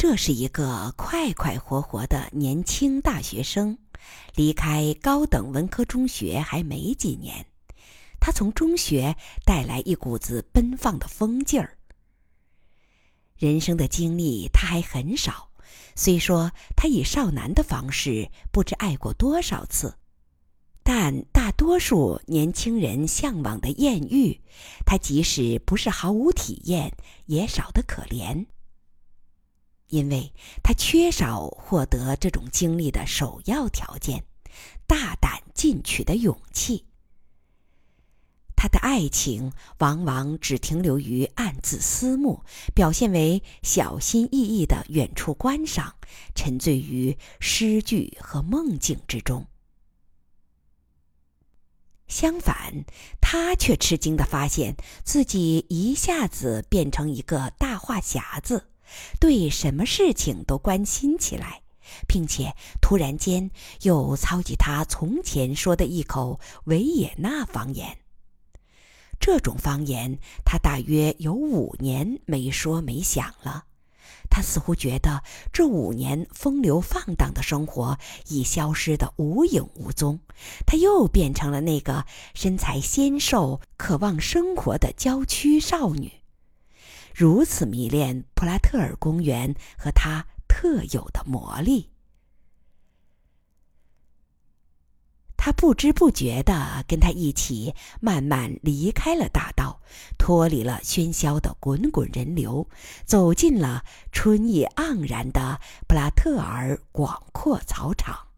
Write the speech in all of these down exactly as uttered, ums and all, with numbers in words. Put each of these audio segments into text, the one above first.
这是一个快快活活的年轻大学生，离开高等文科中学还没几年，他从中学带来一股子奔放的疯劲儿。人生的经历他还很少，虽说他以少男的方式不知爱过多少次，但大多数年轻人向往的艳遇，他即使不是毫无体验，也少得可怜。因为他缺少获得这种经历的首要条件，大胆进取的勇气。他的爱情往往只停留于暗自思慕，表现为小心翼翼的远处观赏，沉醉于诗句和梦境之中。相反，他却吃惊地发现自己一下子变成一个大话匣子，对什么事情都关心起来，并且突然间又操起他从前说的一口维也纳方言。这种方言他大约有五年没说没想了。他似乎觉得这五年风流放荡的生活已消失得无影无踪，他又变成了那个身材纤瘦、渴望生活的郊区少女，如此迷恋普拉特尔公园和它特有的魔力。他不知不觉地跟他一起慢慢离开了大道，脱离了喧嚣的滚滚人流，走进了春意盎然的布拉特尔广阔草场。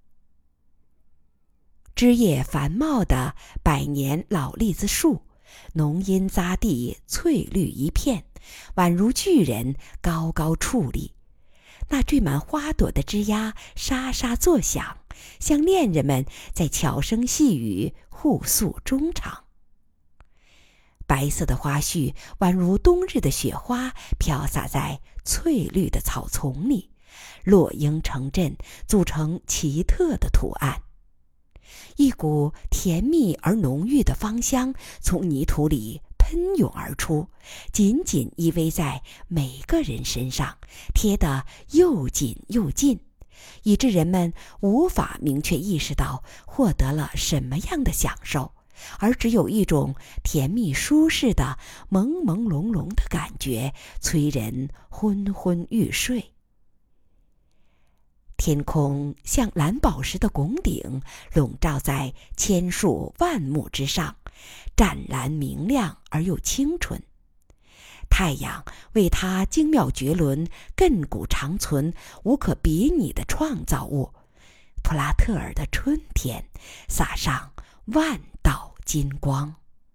枝叶繁茂的百年老栗子树，浓荫匝地，翠绿一片，宛如巨人高高矗立。那缀满花朵的枝桠沙沙作响，像恋人们在悄声细语互诉衷肠。白色的花絮宛如冬日的雪花，飘洒在翠绿的草丛里，落英成阵，组成奇特的图案。一股甜蜜而浓郁的芳香从泥土里喷涌而出，紧紧依偎在每个人身上，贴得又紧又近，以致人们无法明确意识到获得了什么样的享受，而只有一种甜蜜舒适的朦朦胧胧的感觉，催人昏昏欲睡。天空像蓝宝石的拱顶，笼罩在千树万木之上，湛蓝明亮而又清纯。太阳为它精妙绝伦、亘古长存、无可比拟的创造物普拉特尔的春天洒上万道金光。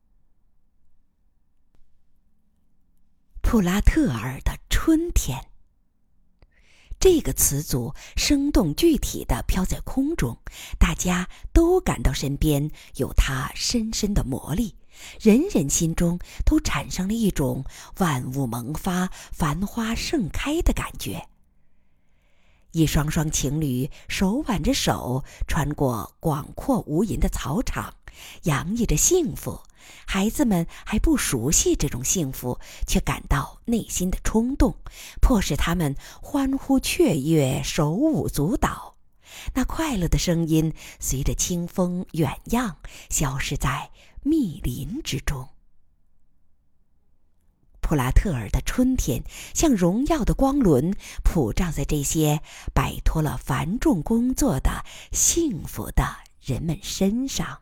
普拉特尔的春天，这个词组生动具体地飘在空中，大家都感到身边有它深深的魔力，人人心中都产生了一种万物萌发、繁花盛开的感觉。一双双情侣手挽着手穿过广阔无垠的草场，洋溢着幸福。孩子们还不熟悉这种幸福，却感到内心的冲动，迫使他们欢呼雀跃，手舞足蹈。那快乐的声音随着清风远漾，消失在密林之中。普拉特尔的春天像荣耀的光轮，普照在这些摆脱了繁重工作的幸福的人们身上。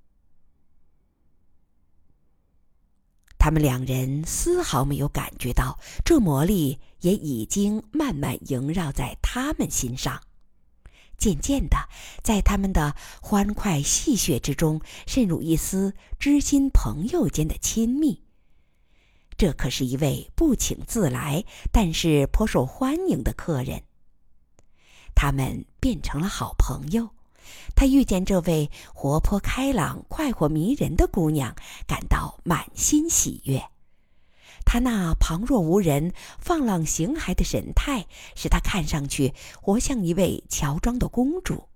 他们两人丝毫没有感觉到，这魔力也已经慢慢萦绕在他们心上。渐渐的，在他们的欢快戏谑之中，渗入一丝知心朋友间的亲密。这可是一位不请自来，但是颇受欢迎的客人。他们变成了好朋友。他遇见这位活泼开朗、快活迷人的姑娘，感到满心喜悦。她那旁若无人、放浪形骸的神态，使她看上去活像一位乔装的公主。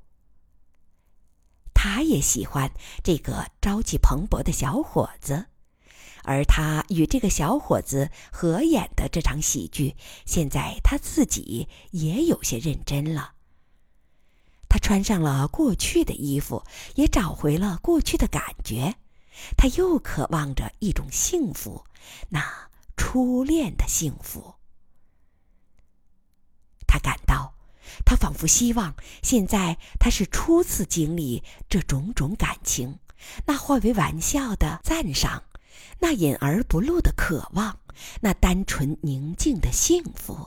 他也喜欢这个朝气蓬勃的小伙子， 而他与这个小伙子合演的这场喜剧，现在他自己也有些认真了。他穿上了过去的衣服，也找回了过去的感觉。他又渴望着一种幸福，那初恋的幸福。他感到，他仿佛希望现在他是初次经历这种种感情，那化为玩笑的赞赏，那隐而不露的渴望，那单纯宁静的幸福。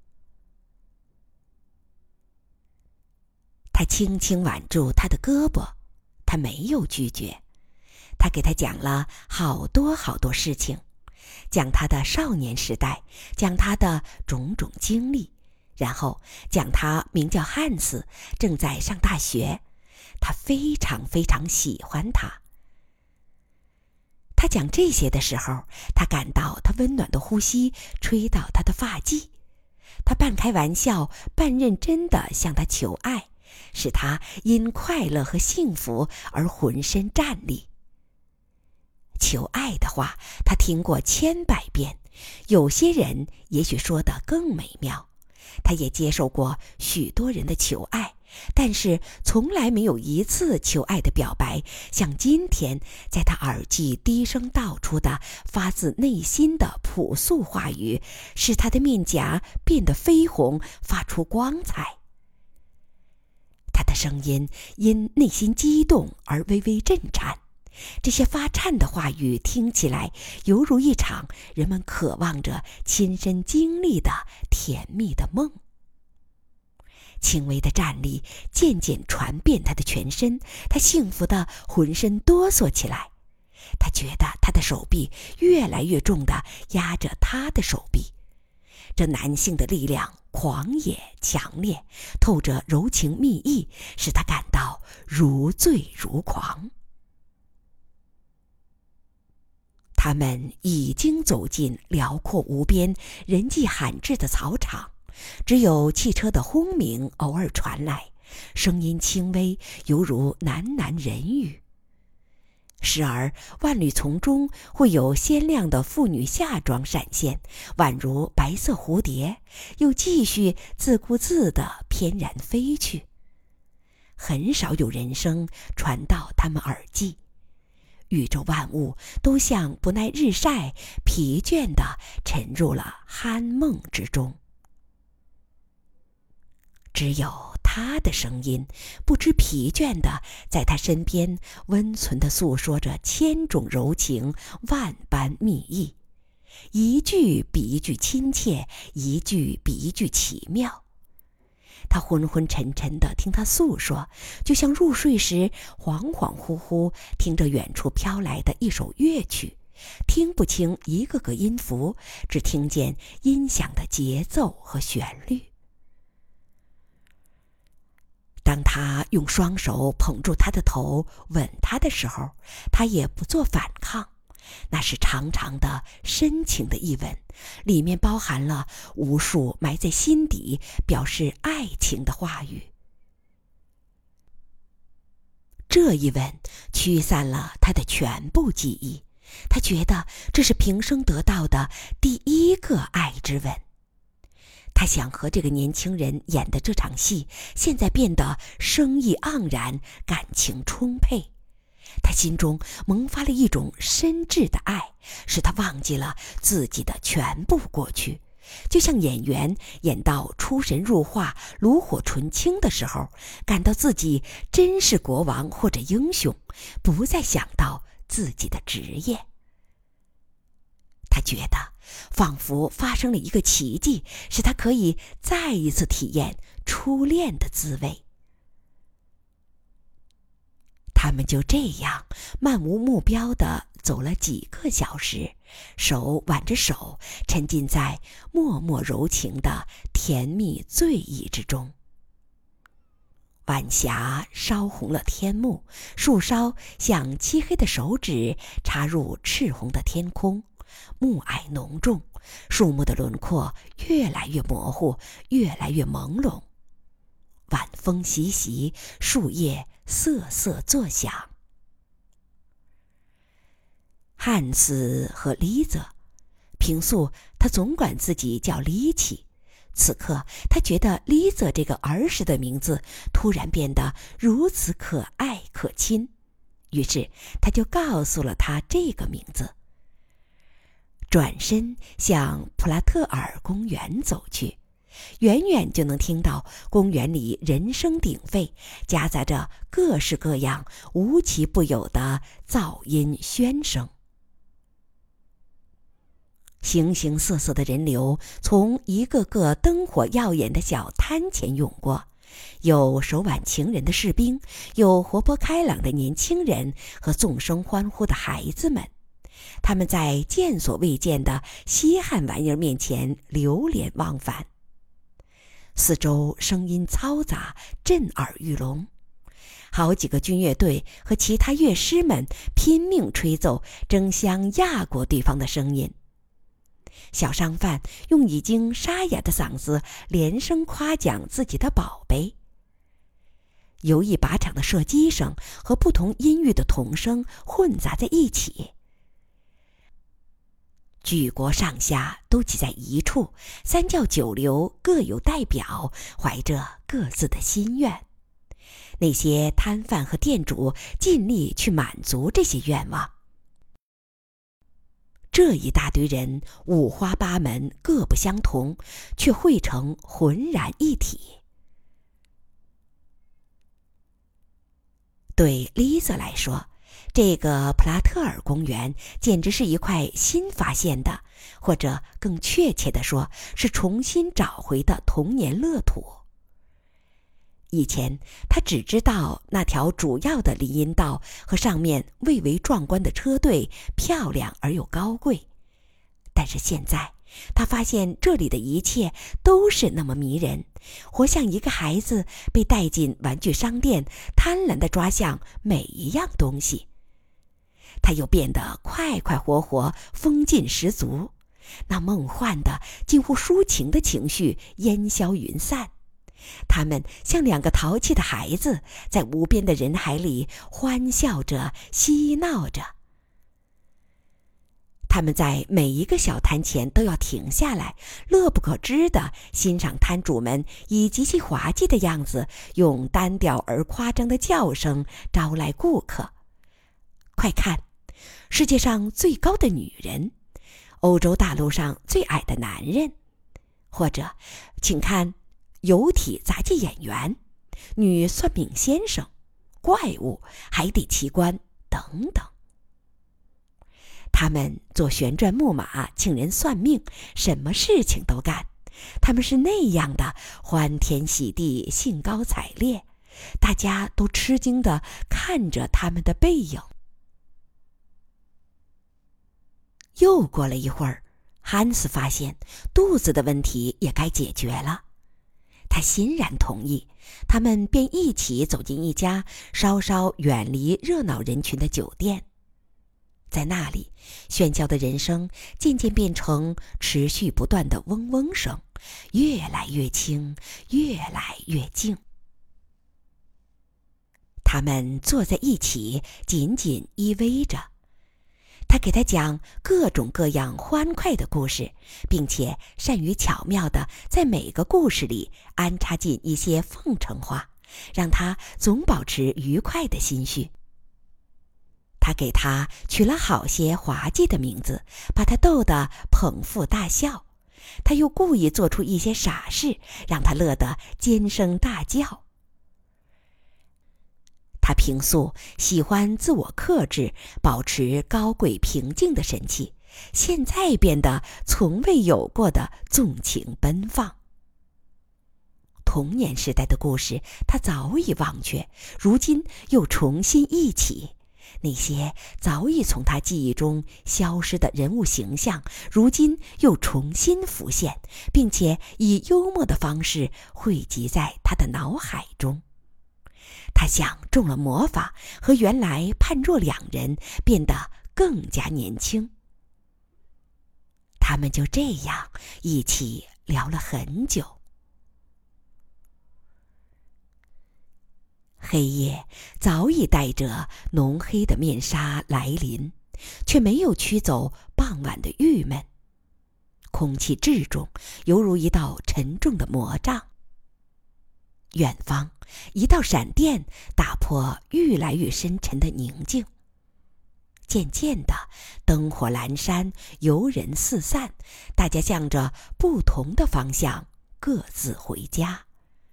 他轻轻挽住他的胳膊，他没有拒绝。他给他讲了好多好多事情，讲他的少年时代，讲他的种种经历，然后讲他名叫汉斯，正在上大学，他非常非常喜欢他。他讲这些的时候，他感到他温暖的呼吸吹到他的发髻，他半开玩笑半认真地向他求爱，使他因快乐和幸福而浑身战栗。求爱的话，他听过千百遍，有些人也许说得更美妙。他也接受过许多人的求爱，但是从来没有一次求爱的表白像今天在他耳际低声道出的发自内心的朴素话语，使他的面颊变得绯红，发出光彩。他的声音因内心激动而微微震颤，这些发颤的话语听起来犹如一场人们渴望着亲身经历的甜蜜的梦。轻微的战栗渐渐传遍他的全身，他幸福的浑身哆嗦起来。他觉得他的手臂越来越重地压着他的手臂，这男性的力量狂野强烈，透着柔情蜜意，使他感到如醉如狂。他们已经走进辽阔无边、人迹罕至的草场，只有汽车的轰鸣偶尔传来，声音轻微，犹如喃喃人语。时而万缕丛中会有鲜亮的妇女夏装闪现，宛如白色蝴蝶，又继续自顾自地翩然飞去。很少有人声传到他们耳际，宇宙万物都像不耐日晒，疲倦地沉入了酣梦之中。只有他的声音不知疲倦地在他身边温存地诉说着千种柔情，万般蜜意，一句比一句亲切，一句比一句奇妙。他昏昏沉沉地听他诉说，就像入睡时恍恍惚惚听着远处飘来的一首乐曲，听不清一个个音符，只听见音响的节奏和旋律。当他用双手捧住他的头，吻他的时候，他也不做反抗。那是长长的深情的一吻，里面包含了无数埋在心底表示爱情的话语。这一吻驱散了他的全部记忆，他觉得这是平生得到的第一个爱之吻。他想和这个年轻人演的这场戏，现在变得生意盎然，感情充沛。他心中萌发了一种深挚的爱，使他忘记了自己的全部过去，就像演员演到出神入化、炉火纯青的时候，感到自己真是国王或者英雄，不再想到自己的职业。他觉得仿佛发生了一个奇迹，使他可以再一次体验初恋的滋味。他们就这样漫无目标地走了几个小时，手挽着手，沉浸在默默柔情的甜蜜醉意之中。晚霞烧红了天幕，树梢像漆黑的手指插入赤红的天空，暮霭浓重，树木的轮廓越来越模糊，越来越朦胧。晚风习习，树叶瑟瑟作响。 汉斯和丽泽。平素他总管自己叫丽奇，此刻他觉得丽泽这个儿时的名字突然变得如此可爱可亲，于是他就告诉了他这个名字。转身向普拉特尔公园走去，远远就能听到公园里人声鼎沸，夹杂着各式各样无奇不有的噪音喧声。形形色色的人流从一个个灯火耀眼的小摊前涌过，有手挽情人的士兵，有活泼开朗的年轻人和纵声欢呼的孩子们。他们在见所未见的稀罕玩意儿面前流连忘返。四周声音嘈杂，震耳欲聋。好几个军乐队和其他乐师们拼命吹奏，争相压过对方的声音。小商贩用已经沙哑的嗓子连声夸奖自己的宝贝。游艺靶场的射击声和不同音域的童声混杂在一起。举国上下都挤在一处，三教九流各有代表，怀着各自的心愿。那些摊贩和店主尽力去满足这些愿望。这一大堆人五花八门，各不相同，却汇成浑然一体。对丽瑟来说，这个普拉特尔公园简直是一块新发现的，或者更确切地说，是重新找回的童年乐土。以前他只知道那条主要的林荫道和上面蔚为壮观的车队漂亮而又高贵，但是现在他发现这里的一切都是那么迷人，活像一个孩子被带进玩具商店，贪婪地抓向每一样东西。他又变得快快活活，风劲十足，那梦幻的近乎抒情的情绪烟消云散。他们像两个淘气的孩子，在无边的人海里欢笑着，嬉闹着。他们在每一个小摊前都要停下来，乐不可支地欣赏摊主们以极其滑稽的样子，用单调而夸张的叫声招来顾客。快看，世界上最高的女人，欧洲大陆上最矮的男人，或者请看游体杂技演员、女算命先生、怪物、海底奇观等等。他们做旋转木马，请人算命，什么事情都干。他们是那样的欢天喜地，兴高采烈，大家都吃惊地看着他们的背影。又过了一会儿，汉斯发现肚子的问题也该解决了。他欣然同意，他们便一起走进一家稍稍远离热闹人群的酒店。在那里，喧嚣的人声渐渐变成持续不断的嗡嗡声，越来越轻，越来越静。他们坐在一起，紧紧依偎着。他给他讲各种各样欢快的故事，并且善于巧妙地在每个故事里安插进一些奉承话，让他总保持愉快的心绪。他给他取了好些滑稽的名字，把他逗得捧腹大笑。他又故意做出一些傻事，让他乐得尖声大叫。他平素喜欢自我克制，保持高贵平静的神气，现在变得从未有过的纵情奔放。童年时代的故事他早已忘却，如今又重新忆起。那些早已从他记忆中消失的人物形象，如今又重新浮现，并且以幽默的方式汇集在他的脑海中。他像中了魔法，和原来判若两人，变得更加年轻。他们就这样一起聊了很久。黑夜早已带着浓黑的面纱来临， 却没有驱走傍晚的郁闷。空气至重，犹如一道沉重的魔杖。远方，一道闪电打破愈来愈深沉的宁静。渐渐的，灯火阑珊，游人四散，大家向着不同的方向各自回家。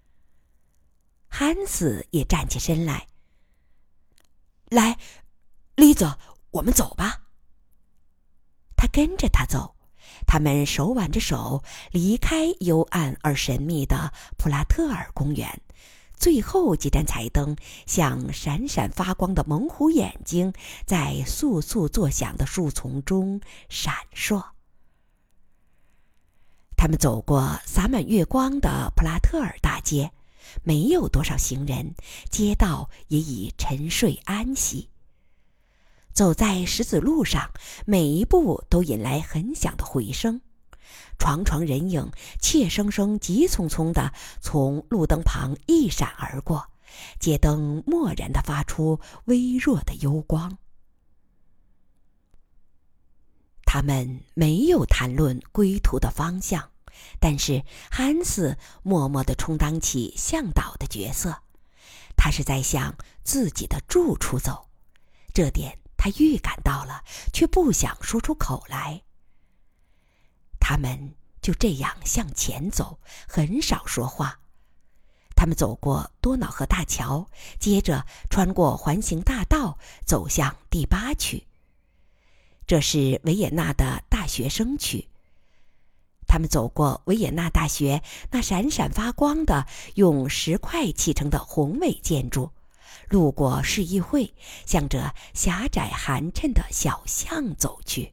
汉斯也站起身来，来，丽子，我们走吧。他跟着他走，他们手挽着手离开幽暗而神秘的普拉特尔公园。最后几盏彩灯像闪闪发光的猛虎眼睛，在簌簌作响的树丛中闪烁。他们走过洒满月光的普拉特尔大街，没有多少行人，街道也已沉睡安息。走在石子路上，每一步都引来很响的回声，幢幢人影怯生生急匆匆地从路灯旁一闪而过，街灯蓦然地发出微弱的幽光。他们没有谈论归途的方向，但是汉斯默默地充当起向导的角色，他是在向自己的住处走，这点他预感到了，却不想说出口来。他们就这样向前走，很少说话。他们走过多瑙河大桥，接着穿过环形大道，走向第八区。这是维也纳的大学生区。他们走过维也纳大学那闪闪发光的用石块砌成的宏伟建筑，路过市议会，向着狭窄寒碜的小巷走去。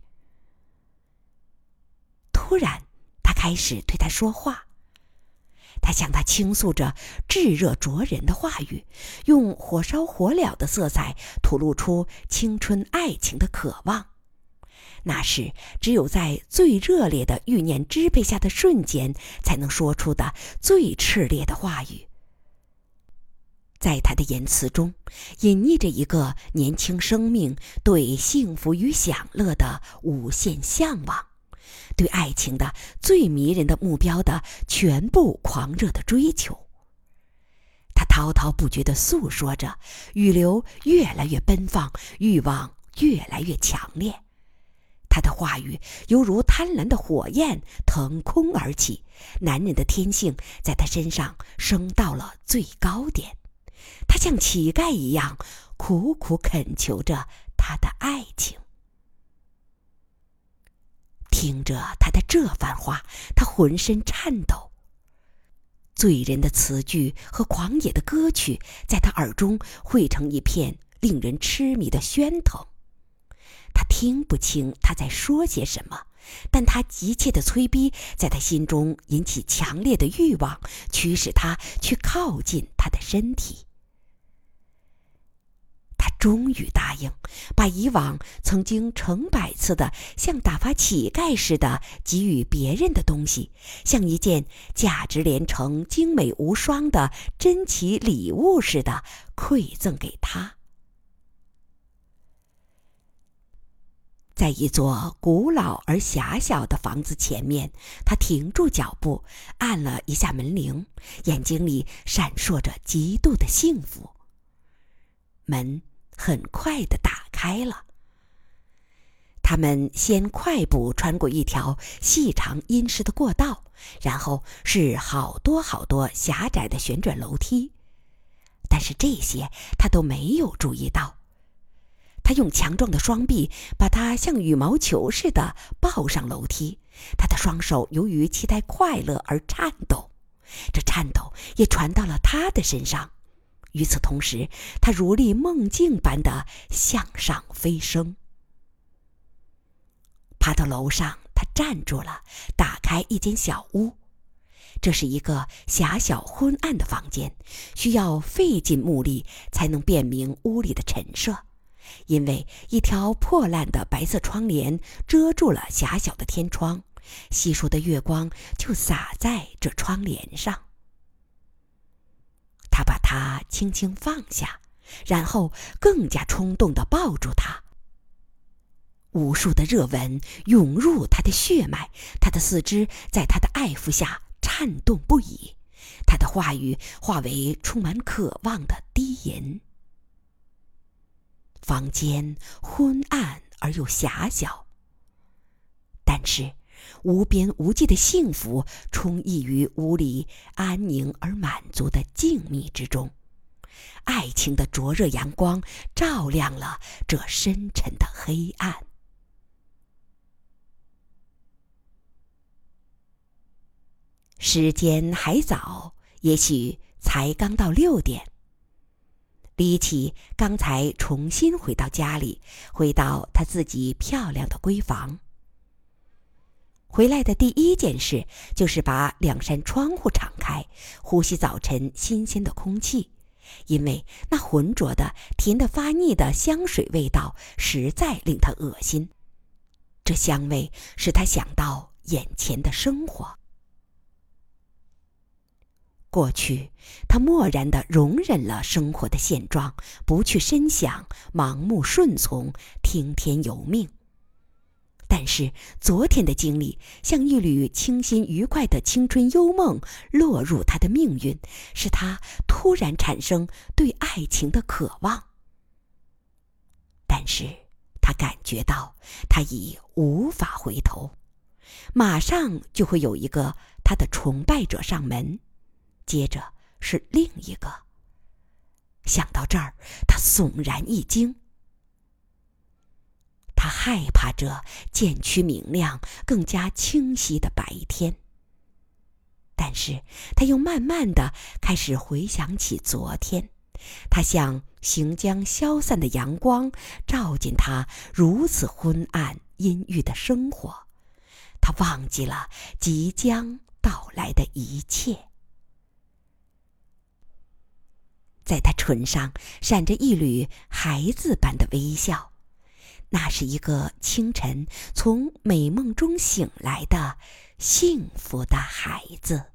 突然，他开始对他说话。他向他倾诉着炙热灼人的话语，用火烧火燎的色彩吐露出青春爱情的渴望。那是只有在最热烈的欲念支配下的瞬间才能说出的最炽烈的话语。在他的言辞中，隐匿着一个年轻生命对幸福与享乐的无限向往，对爱情的最迷人的目标的全部狂热的追求。他滔滔不绝地诉说着，语流越来越奔放，欲望越来越强烈。他的话语犹如贪婪的火焰腾空而起，男人的天性在他身上升到了最高点。他像乞丐一样苦苦恳求着他的爱情。听着他的这番话，他浑身颤抖。醉人的词句和狂野的歌曲在他耳中汇成一片令人痴迷的喧腾。他听不清他在说些什么，但他急切的催逼在他心中引起强烈的欲望，驱使他去靠近他的身体。他终于答应，把以往曾经成百次的像打发乞丐似的给予别人的东西，像一件价值连城、精美无双的珍奇礼物似的馈赠给他。在一座古老而狭小的房子前面，他停住脚步，按了一下门铃，眼睛里闪烁着极度的幸福。门很快地打开了。他们先快步穿过一条细长阴湿的过道，然后是好多好多狭窄的旋转楼梯，但是这些他都没有注意到。他用强壮的双臂把他像羽毛球似的抱上楼梯，他的双手由于期待快乐而颤抖，这颤抖也传到了他的身上。与此同时，他如历梦境般的向上飞升。爬到楼上，他站住了，打开一间小屋。这是一个狭小昏暗的房间，需要费尽目力才能辨明屋里的陈设，因为一条破烂的白色窗帘遮住了狭小的天窗，稀疏的月光就洒在这窗帘上。他把它轻轻放下，然后更加冲动地抱住它。 无数的热吻涌入他的血脉，他的四肢在他的爱抚下颤动不已，他的话语化为充满渴望的低吟。房间昏暗而又狭小，但是无边无际的幸福充溢于屋里安宁而满足的静谧之中。爱情的灼热阳光照亮了这深沉的黑暗。时间还早，也许才刚到六点。李启刚才重新回到家里，回到他自己漂亮的闺房。回来的第一件事就是把两扇窗户敞开，呼吸早晨新鲜的空气，因为那浑浊的、甜得发腻的香水味道实在令他恶心。这香味使他想到眼前的生活。过去，他漠然地容忍了生活的现状，不去深想，盲目顺从，听天由命。但是昨天的经历像一缕清新愉快的青春幽梦落入他的命运，使他突然产生对爱情的渴望。但是他感觉到他已无法回头，马上就会有一个他的崇拜者上门，接着是另一个。想到这儿，他悚然一惊。他害怕着渐趋明亮、更加清晰的白天，但是他又慢慢地开始回想起昨天，他像行将消散的阳光，照进他如此昏暗阴郁的生活。他忘记了即将到来的一切。在他唇上闪着一缕孩子般的微笑，那是一个清晨从美梦中醒来的幸福的孩子。